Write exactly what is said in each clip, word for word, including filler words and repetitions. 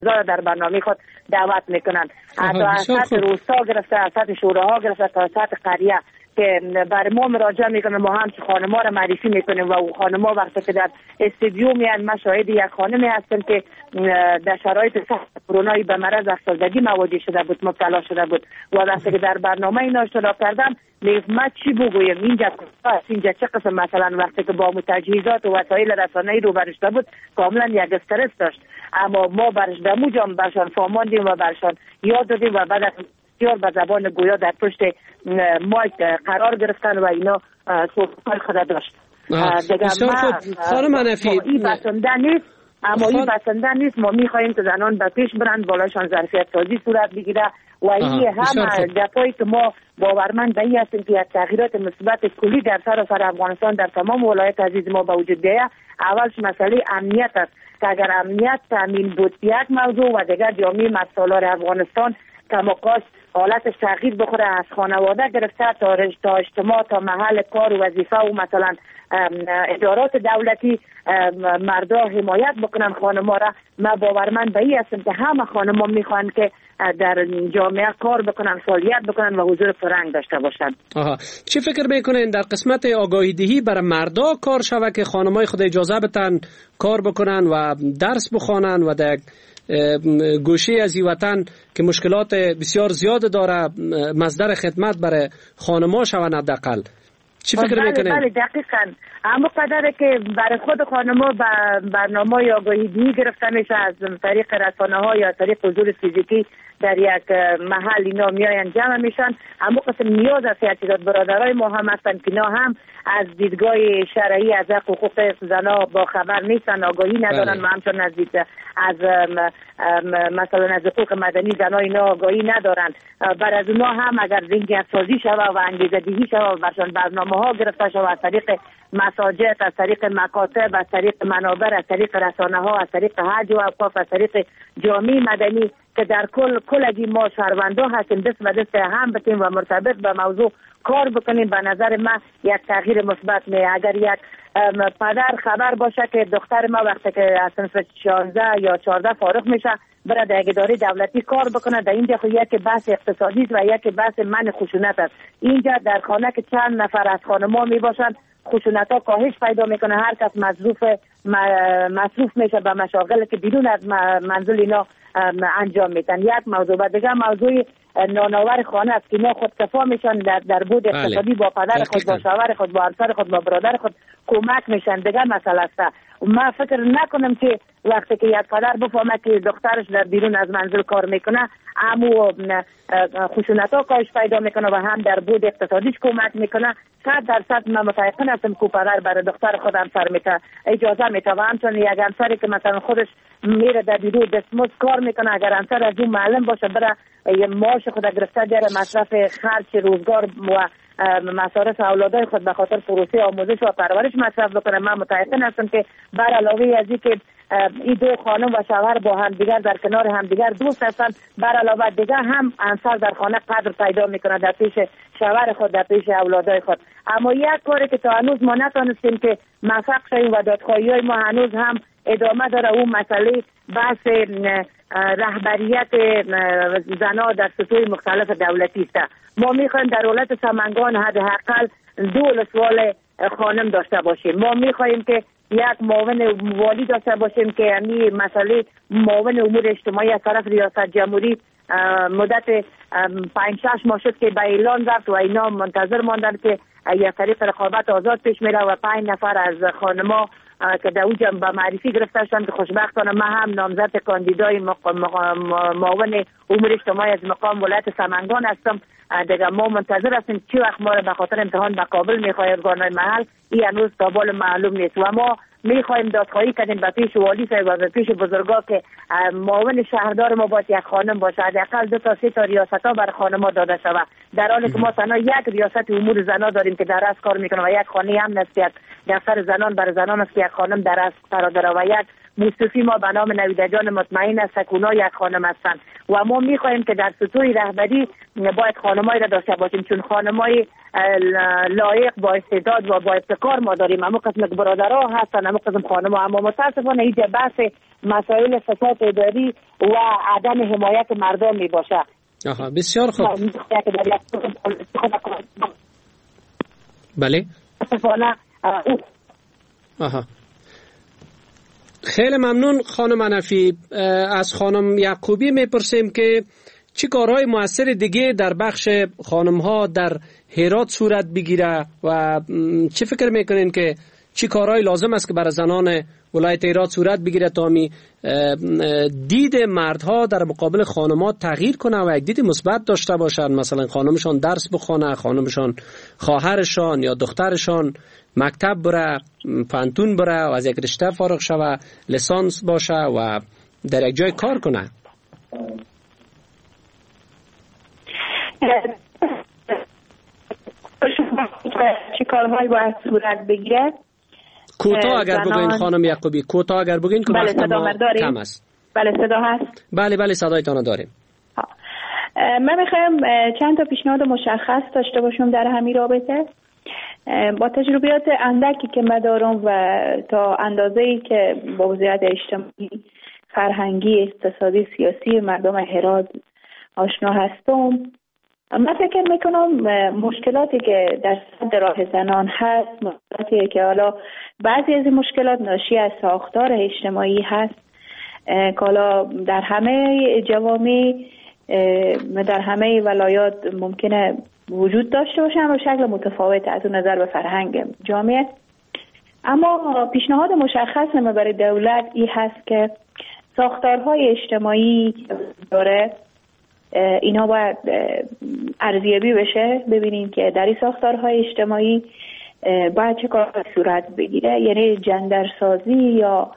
در برنامه خود دعوت میکنن. حتی از سطح روستا گرفته، از سطح شوراها گرفته تا سطح قریه که بر ما مراجعه میکنه، ما هم خانم‌ها را معرفی میکنیم و خانم‌ها وقتی که در استودیو میان، ما شاهد یک خانمی هستیم که در شرایط سخت کرونایی به مرض افسردگی مواجه شده بود، مبتلا شده بود و وقتی که در برنامه اینا اشتراک کردم میگم ما چی بگویم، اینجا اینجا چه قسم، مثلا وقتی که با تجهیزات و وسایل رسانه‌ای رو برشته بود کاملا یک استرس داشت، اما ما برش دموجا برشان فهماندیم و برشان یاد دادیم و بعد بسیار به زبان گویا در پشت مایک قرار گرفتن و اینا صحبت خود داشت. دیگه ما خانم حنفی این بسنده نیست، اما این بسنده نیست، ما میخواییم که زنان به پیش برند، بالایشان ظرفیت سازی صورت بگیره و این هم گپایی که ما باورمند به این هستیم که یک تغییرات مثبت کلی در سراسر افغانستان در تمام ولایت عزیز ما به وجود بیاید. اولش مسئله امنیت است که اگر امنیت تامین بود یک موضوع و دیگر جامعه مسالار افغانستان کماکاش حالتش تغییر بخوره، از خانواده گرفته تا تا اجتماع تا محل کار و وظیفه و مثلا ادارات دولتی مردا حمایت بکنن خانم‌ها را. ما باورمند به این هستم که همه خانم‌ها میخوان که در جامعه کار بکنن، فعالیت بکنن و حضور پررنگ داشته باشن. آها، چی فکر میکنین در قسمت آگاهی دهی برای مردا کار شود که خانم‌های خود اجازه بتن کار بکنن و درس بخوانن و در گوشه از این وطن که مشکلات بسیار زیاد داره مصدر خدمت برای خانم‌ها شون حداقل؟ چی فکر بله میکنین؟ بله دقیقاً. اما قدره که برای خود خانم‌ها برنامه آگاهی دهی گرفته میشه از طریق رسانه‌ها یا طریق حضور فیزیکی در یک محل اینا میاین جمع میشن، اما قسم نیاز است که تعداد برادرای ما هم هستن که اینا هم از دیدگاه شرعی از حقوق زنا با خبر نیستن، آگاهی ندارن و همچنان از دید از مثلا از حقوق مدنی زنا اینا آگاهی ندارن. بر از اونا هم اگر ذهنیت سازی شود و انگیزه دهی شود و برشان برنامه‌ها گرفته شود از طریق مساجد، از طریق مکاتب، از طریق منابر، از طریق رسانه‌ها، از طریق حج و اوقاف، از طریق جامعه مدنی که در کل کلگی ما شهروندا هستیم، دست به دست هم بتیم و مرتبط به موضوع کار بکنیم، به نظر من یک تغییر مثبت می. اگر یک پدر خبر باشه که دختر ما وقتی که از صنف شانزده یا چهارده فارغ میشه برای در اداره دولتی کار بکنه، در اینجا یک بحث اقتصادی و یک بحث من خشونت است. اینجا در خانه که چند نفر از خانم‌ها می باشن خشونت ها کاهش پیدا میکنه، هر کس مصروف مصروف میشه به مشاغل که بیرون از منزل اینا انجام میدن. یک موضوع و دیگه موضوع نانآور خانه است که اینا خودکفا میشن در در بود اقتصادی، با پدر خود، با شوهر خود، با همسر خود، با برادر خود کمک میشن. دیگه مسئله است. ما فکر نکنم که وقتی که یک پدر بفهمه که دخترش در بیرون از منزل کار میکنه امو خشونت ها کاهش پیدا میکنه و هم در بود اقتصادیش کمک میکنه. صد درصد من متأکد هستم که پدر برای دختر خود همسر میته اجازه میته و همچنین یک همسری که مثلا خودش میره در بیرون دستمزد کار میکنه، اگر همسر از اون معلم باشه بره یه معاش خود گرفته بیاره مصرف خرج روزگار و مصارف اولادای خود به خاطر پروسه آموزش و پرورش مصرف بکنه، من متأکد هستم که بر علاوه از اینکه این دو خانم و شوهر با هم دیگر در کنار هم دیگر دوست هستن، بر علاوه دیگر هم همسر در خانه قدر پیدا میکنه در پیش شوهر خود، در پیش اولادای خود. اما یک کاری که تا هنوز ما نتونستیم که موفق شویم و دادخواهی‌های ما هنوز هم ادامه داره، اون مسئله بحث رهبریت زنان در سطوح مختلف دولتی است. ما میخوایم در ولایت سمنگان حداقل دو ولسوال خانم داشته باشیم. ما میخوایم که یک معاون والی داشته باشیم که یعنی مسئله معاون امور اجتماعی از طرف ریاست جمهوری مدت پنج شش ماه شد که به اعلان رفت و اینا منتظر ماندن که یک طریق رقابت آزاد پیش میره و پنج نفر از خانما که در اونجا به معرفی گرفته شدن که خوشبختانه من هم نامزد کاندیدای معاون امور اجتماعی از مقام ولایت سمنگان هستم. دیگه ما منتظر هستیم چی وقت ما را به خاطر امتحان به کابل میخواه ارگانهای محل، این هنوز تا بال معلوم نیست و ما میخوایم دادخواهی کنیم به پیش والی صاحب و به پیش بزرگا که معاون شهردار ما باید یک خانم باشه، حداقل دو تا سه تا ریاست ها برای خانم‌ها داده شود، در حالی که ما تنها یک ریاست امور زنا داریم که در از کار میکنه و یک خانه هم نسبت دفتر زنان برای زنان است که یک خانم در از قرار داره و یک موسوفی ما به نام نویده جان مطمئن است سکونا یک خانم هستند و ما میخواهیم که در سطوح رهبری باید خانمایی را داشته باشیم، چون خانمای لایق با استعداد و با ابتکار ما داریم. اما قسم برادرها هستن، اما قسم خانم‌ها، اما متاسفانه اینجا بحث مسائل فساد اداری و عدم حمایت مردم می باشه. آها بسیار خوب. بله. آها خیلی ممنون خانم حنفی. از خانم یعقوبی میپرسیم که چه کارهای موثر دیگه در بخش خانم‌ها در هرات صورت بگیره و چه فکر میکنین که چه کارهای لازم است که برای زنان ولایت هرات صورت بگیره تا می دید مردها در مقابل خانم‌ها تغییر کنه و یک دید مثبت داشته باشن، مثلا خانمشان درس بخونه، خانمشان خواهرشان یا دخترشان مکتب بره، پانتون بره و از یک رشته فارغ شوه، لیسانس باشه و در یک جای کار کنه. چه کارهایی باید صورت بگیره؟ کوتاه اگر بگوین خانم یعقوبی، کوتاه اگر بگوین که وقت ما کم است. بله صدا هست؟ بله بله صدایتان داریم. من میخوایم چند تا پیشنهاد مشخص داشته باشم در همین رابطه. با تجربیات اندکی که من دارم و تا اندازه‌ای که با وضعیت اجتماعی، فرهنگی، اقتصادی، سیاسی مردم هرات آشنا هستم، من فکر میکنم مشکلاتی که در صد راه زنان هست، مشکلاتی که حالا بعضی از این مشکلات ناشی از ساختار اجتماعی هست که حالا در همه جوامع در همه ولایات ممکنه وجود داشته باشن و شکل متفاوت از اون نظر به فرهنگ جامعه. اما پیشنهاد مشخص ما برای دولت این هست که ساختارهای اجتماعی داره اینا باید ارزیابی بشه، ببینیم که در این ساختارهای اجتماعی باید چه کار صورت بگیره، یعنی جندرسازی یا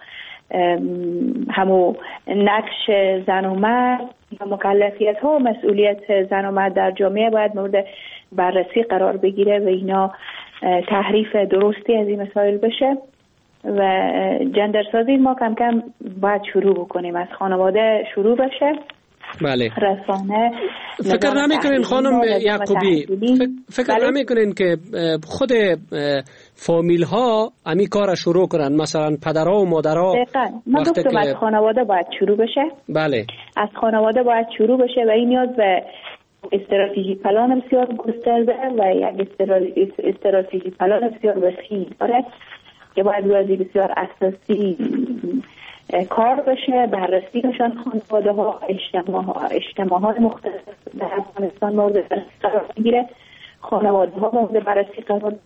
همو نقش زن و مرد یا مکلفیت ها و مسئولیت زن و مرد در جامعه باید مورد بررسی قرار بگیره و اینا تحریف درستی از این مسائل بشه و جندرسازی ما کم کم باید شروع بکنیم، از خانواده شروع بشه. بله. رسانه فکر نمیکنین خانم یعقوبی، فکر بله؟ نمیکنین که خود فامیل ها امی کار شروع کنن، مثلا پدرها و مادرها؟ من گفتم که... از خانواده باید شروع بشه. بله. از خانواده باید شروع بشه و این نیاز به استراتژی پلان بسیار گسترده و یک استراتژی پلان بسیار وسیع داره که باید روزی بسیار اساسی کار بشه، بررسی بشن خانواده ها، اجتماع ها اجتماع های مختلف در افغانستان مورد بررسی قرار میگیره، خانواده ها مورد بررسی قرار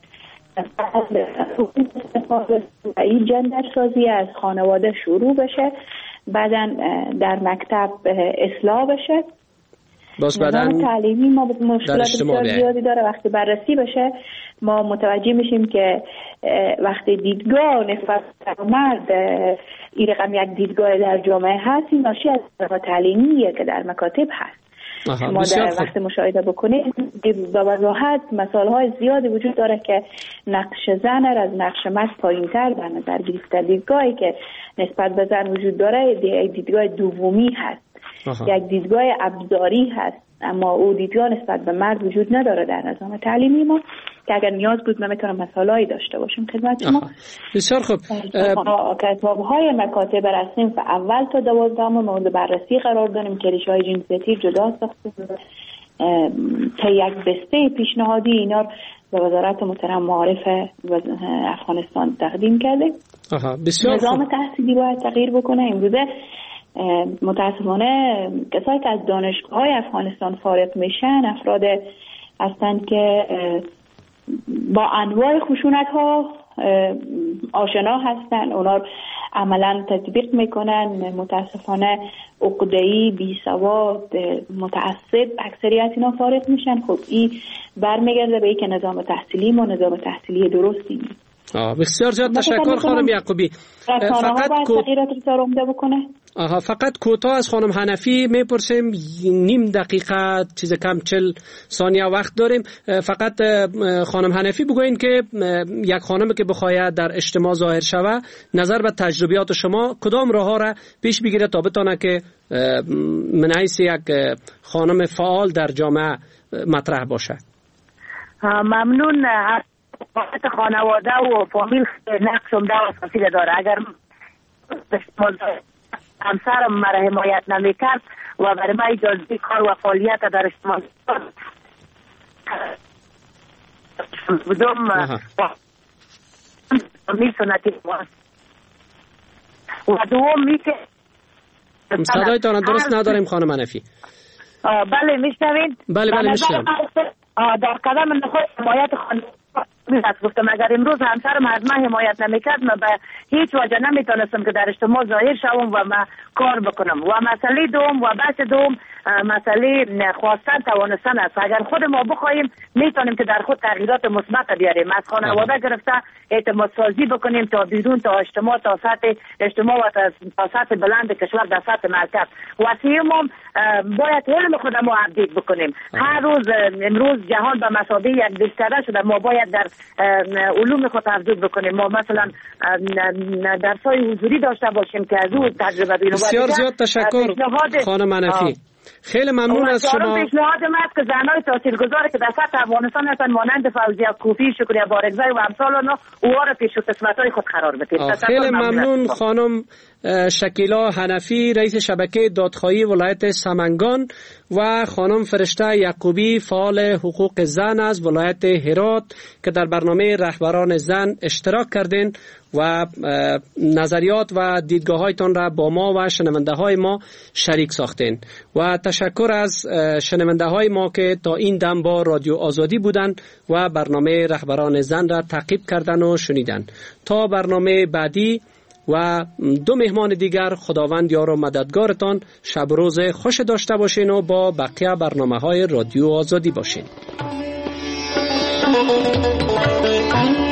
و این جندر سازی از خانواده شروع بشه، بعدا در مکتب اصلاح بشه. باز بعدن تعلیمی ما مشکلات بسیار زیادی داره، وقتی بررسی بشه ما متوجه میشیم که وقتی دیدگاه نسبت به مرد این رقم یک دیدگاه در جامعه هست، این ناشی از تعلیمیه که در مکاتب هست. ما در وقت مشاهده بکنیم با وضاحت مسائل زیادی وجود داره که نقش زن از نقش مرد پایین‌تر در نظر گرفته. دیدگاهی که نسبت به زن وجود داره دیدگاه دومی هست، آها. یک دیدگاه ابزاری هست، اما او دیدگاه نسبت به مرد وجود نداره در نظام تعلیمی ما که اگر نیاز بود من میتونم مسائلی داشته باشم خدمت شما. بسیار خوب. کتاب‌های مکاتب رسمی و اول تا دوازدهم مورد بررسی قرار دادیم که ریشه‌های جنسیتی جدا ساخته تا یک بسته پیشنهادی اینا به وزارت محترم معارف افغانستان تقدیم کرده. آها بسیار خوب. نظام تحصیلی باید تغییر بکنه. امروزه متاسفانه کسایی که از دانشگاه‌های افغانستان فارغ میشن افراد هستند که با انواع خشونت‌ها آشنا هستن، اونا عملا تطبیق میکنن. متاسفانه عقده‌ای، بیسواد، متعصب اکثریت اینا فارغ میشن. خب این برمیگرده به اینکه نظام تحصیلی ما نظام تحصیلی درستی نیست. آه بسیار زیاد تشکر خانم یعقوبی. فقط تغییرات رو بکنه. آها فقط کوتاه از خانم حنفی میپرسیم، نیم دقیقه چیز کم چل ثانیه وقت داریم. فقط خانم حنفی بگوین که یک خانم که بخواید در اجتماع ظاهر شوه، نظر به تجربیات شما کدام راه ها را پیش بگیره تا بتونه که من حیث یک خانم فعال در جامعه مطرح باشه؟ ممنون. خانواده و فامیل نقش عمده و اساسی داره. اگر همسرم مرا حمایت نمیکرد و برای من اجازه کار و فعالیت در اجتماع بودم فامیل سنتی و دومی که صدایتان درست نداریم خانم حنفی. بله میشنوید؟ بله بله میشنوید. در قدم نخود حمایت خانواده گفتم اگر امروز همسرم از من حمایت نمیکرد، من به هیچ وجه نمیتونستم که در اجتماع ظاهر شوم و من کار بکنم. و مسئله دوم و بحث دوم مسئله خواستن توانستن است. اگر خود ما بخوایم میتونیم که در خود تغییرات مثبت بیاریم. از خانواده گرفته اعتماد سازی بکنیم تا بیرون، تا اجتماع، تا سطح اجتماع و تا سطح بلند کشور، در سطح مرکز. و سوم باید علم خودمون اپدیت بکنیم. هر روز امروز جهان به مثابه یک بستر شده، ما باید در علوم خود افزود بکنیم. ما مثلا درس‌های حضوری داشته باشیم که از اون تجربه بینو. بسیار زیاد تشکر خانم حنفی. خیلی ممنون از شما. پیشنهاد من است که زنای تاثیرگذاری که در سطح افغانستان هستن مانند فوزیه کوفی، شکریه بارگزای و امثال آنها، اوها را پیش قسمت‌های خود قرار بدید. خیلی ممنون خانم شکیلا حنفی، رئیس شبکه دادخواهی ولایت سمنگان، و خانم فرشته یعقوبی، فعال حقوق زن از ولایت هرات که در برنامه رهبران زن اشتراک کردین و نظریات و دیدگاه‌هایتان را با ما و شنونده های ما شریک ساختین. و تشکر از شنونده های ما که تا این دم با رادیو آزادی بودن و برنامه رهبران زن را تعقیب کردن و شنیدن. تا برنامه بعدی و دو مهمان دیگر، خداوند یار و مددگارتان. شب روز خوش داشته باشین و با بقیه برنامه های رادیو آزادی باشین.